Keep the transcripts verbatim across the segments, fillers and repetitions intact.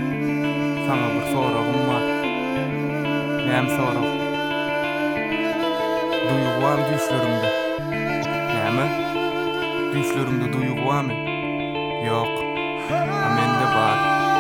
Sana bir soragym bar. Näme sorag? Duýgy barmy düşlerimde? Näme? Düşlerimde duýgy barmy? Ýok. A mende bar.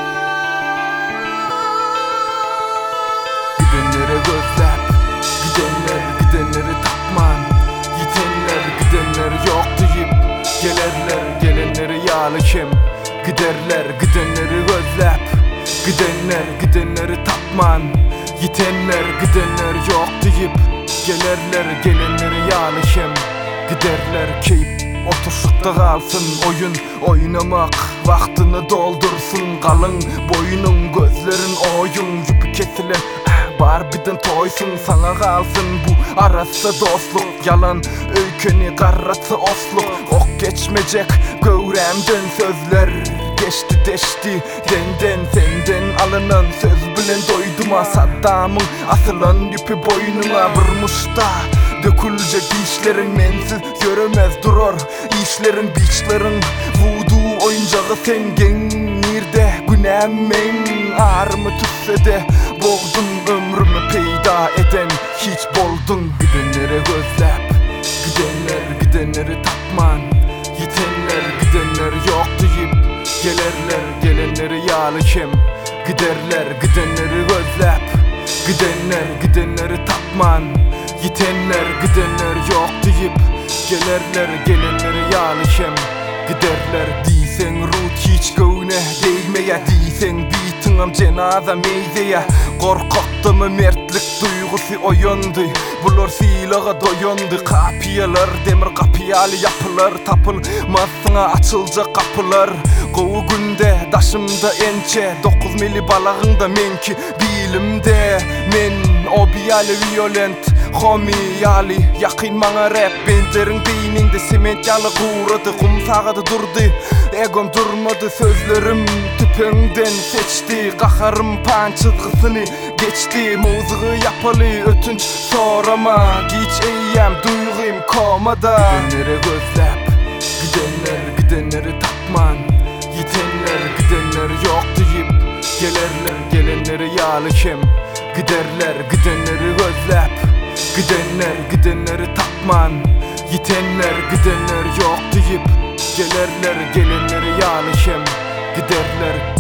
Gidenlere gözläp, gidenler gidenleri tapman. Yitenler gidenler ýok diýip, gelerler gelenleri ýaly kim? Giderler gidenleri gözläp, gidenler gidenleri tapman. Yitenler gidenler ýok diýip, gelerler gelenleri ýaly kim? Giderler keyip oturşukda kalsın, oyun oynamak vaktini doldursun. Kalın boyunun gözlerin oyun yüpü kesilen bar bidin toysun. Sana kalsın bu arası dostluk, yalan öykeni karratı osluk. Ok geçmeyecek gövremden sözler, geçti deşti denden senden alınan söz bilen doyduma. Saddamın asılan yüpü boynuna vurmuşta dökülecek işlerin mensiz göremez durur. İşlerin biçlerin voodoo oyuncağı sen genirde günemen. Ağrımı tütse de boğdun ömrümü peyda eden hiç boldun. Gidenlere gözläp, gidenler gidenleri tapman. Yitenler gidenler yok diýip, gelerler gelenleri ýaly kim? Giderler gidenleri gözläp, gidenler gidenleri tapman. Yitenler gidenler yok diýip, gelerler gelenleri ýaly kim? Giderler diýsen rut hiç göwne değmeýe, diýsen bitiňem cenaza meýzeýe. Gorkakdymy mertlik duýgusy oýandy, bular silaga doýandy. Kapýalar demir kapýaly ýapylar, tapylmasyňa açyljak kapylar. Gowy günde daşymda ençe dokuz mili balagyňda menki bilimde. Men obiýaly violent homiyali yakın maňa rap benderin beýninde sement ýaly gurady, kum sagady durdy. Egom durmady, sözlerim tüpeňden seçdi. Gaharym pançygysyny geçdi, muzygy ýapaly ötünç sorama. Giç eýýäm duýgym komada. Gidenlere gözläp, gidenler gidenleri tapman. Yitenler gidenler ýok diýip, gelerler gelenleri ýaly kim? Giderler gidenleri gözläp, gidenler gidenleri tapman. Yitenler gidenler ýok diýip, gelerler gelenleri ýaly kim? Giderler.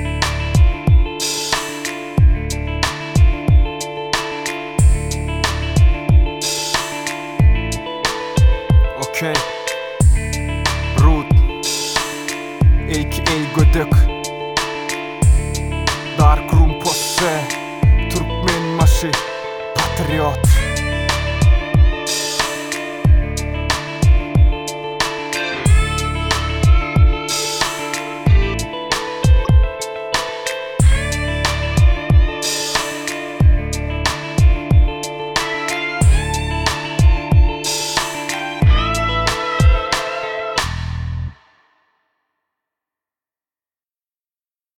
Okay. Root A K A Gödök, Dark Room Posse, Türkmen Maşı, Patriot.